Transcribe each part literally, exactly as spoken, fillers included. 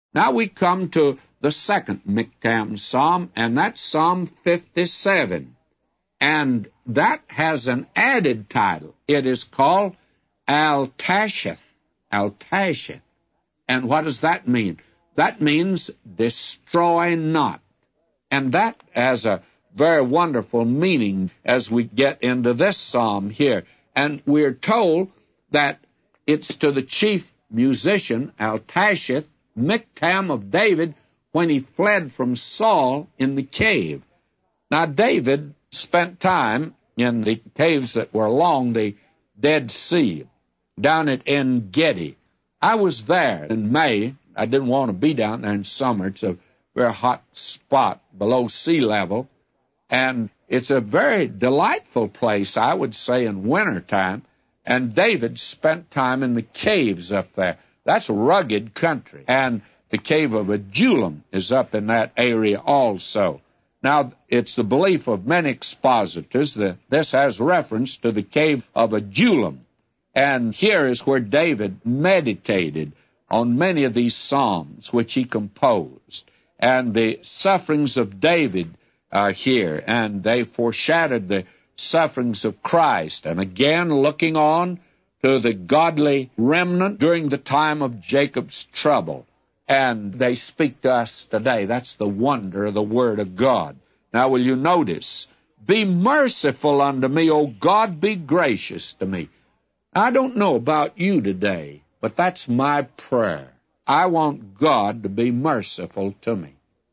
Now we come to the second Miktam Psalm, and that's Psalm fifty-seven. And that has an added title. It is called Al-Tasheth. Al-Tasheth. And what does that mean? That means destroy not. And that has a very wonderful meaning as we get into this psalm here. And we're told that it's to the chief musician, Al-Tasheth, Miktam of David, when he fled from Saul in the cave. Now, David spent time in the caves that were along the Dead Sea, down at En-Gedi. I was there in May. I didn't want to be down there in summer. It's a very hot spot below sea level, and it's a very delightful place, I would say, in wintertime. And David spent time in the caves up there. That's rugged country. And the cave of Adullam is up in that area also. Now, it's the belief of many expositors that this has reference to the cave of Adullam. And here is where David meditated on many of these psalms which he composed. And the sufferings of David are here, and they foreshadowed the sufferings of Christ. And again, looking on to the godly remnant during the time of Jacob's trouble. And they speak to us today. That's the wonder of the Word of God. Now, will you notice? Be merciful unto me, O God, be gracious to me. I don't know about you today, but that's my prayer. I want God to be merciful to me.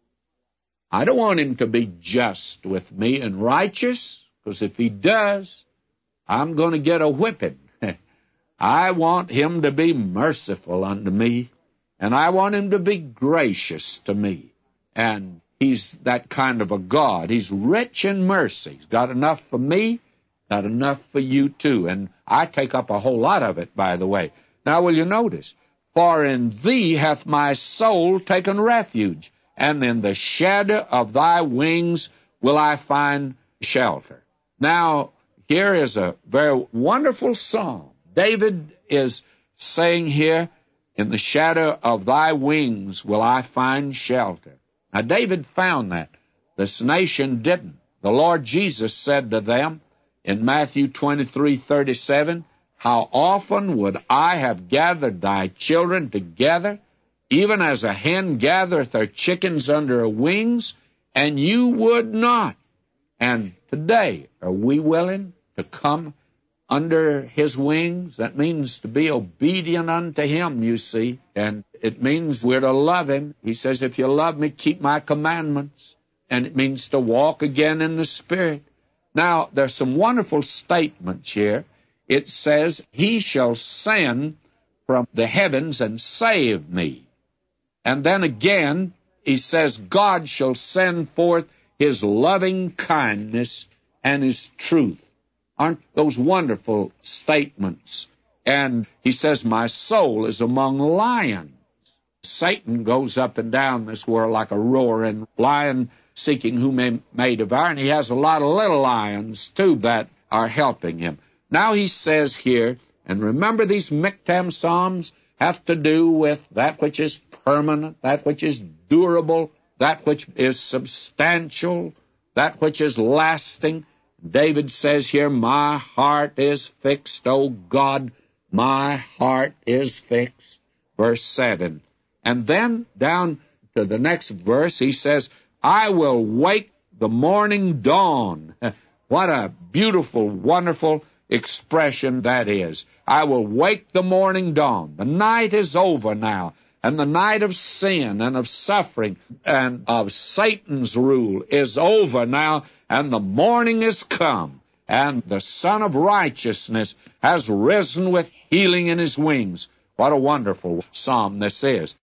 I don't want Him to be just with me and righteous, because if He does, I'm going to get a whipping. I want Him to be merciful unto me, and I want Him to be gracious to me. And He's that kind of a God. He's rich in mercy. He's got enough for me, got enough for you too. And I take up a whole lot of it, by the way. Now, will you notice? For in Thee hath my soul taken refuge, and in the shadow of Thy wings will I find shelter. Now, here is a very wonderful psalm. David is saying here, in the shadow of Thy wings will I find shelter. Now, David found that. This nation didn't. The Lord Jesus said to them in Matthew twenty-three thirty-seven, How often would I have gathered thy children together, even as a hen gathereth her chickens under her wings, and you would not. And today, are we willing to come under His wings? That means to be obedient unto Him, you see. And it means we're to love Him. He says, if you love me, keep my commandments. And it means to walk again in the Spirit. Now, there's some wonderful statements here. It says, He shall send from the heavens and save me. And then again, He says, God shall send forth His loving kindness and His truth. Aren't those wonderful statements? And He says, my soul is among lions. Satan goes up and down this world like a roaring lion, seeking whom he may devour, and he has a lot of little lions, too, that are helping him. Now he says here, and remember these Miktam Psalms have to do with that which is permanent, that which is durable, that which is substantial, that which is lasting. David says here, my heart is fixed, O God, my heart is fixed. Verse seven. And then down to the next verse, he says, I will wake the morning dawn. What a beautiful, wonderful expression that is. I will wake the morning dawn. The night is over now, and the night of sin and of suffering and of Satan's rule is over now, and the morning is come, and the Son of Righteousness has risen with healing in His wings. What a wonderful psalm this is.